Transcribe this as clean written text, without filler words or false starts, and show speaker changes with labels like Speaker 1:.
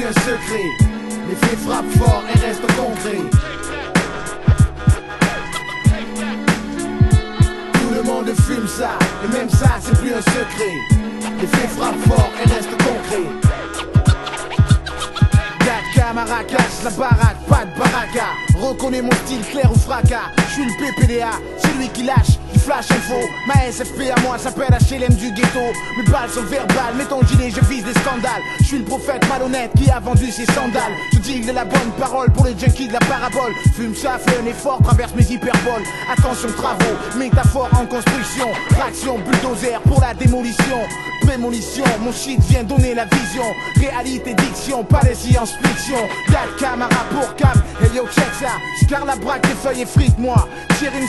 Speaker 1: plus un secret. Les faits frappent fort et restent concrets. Tout le monde fume ça, et même ça c'est plus un secret. Les faits frappent fort et restent concrets. Maracas, la baraque, pas de baraka. Reconnais mon style clair ou fracas. Je suis le PPDA, celui qui lâche du flash info. Ma SFP à moi s'appelle HLM du ghetto. Mes balles sont verbales, mets ton gilet, je vise des scandales. Je suis le prophète malhonnête qui a vendu ses sandales. Je dis de la bonne parole pour les junkies de la parabole. Fume ça, fais un effort, traverse mes hyperboles. Attention travaux, métaphore en construction. Traction, bulldozer pour la démolition. Prémonition, mon shit vient donner la vision. Réalité, diction, pas les science-fiction. Date Camara pour Cam, hey yo check ça. J'carre la braque, des feuilles et frites moi. Tire une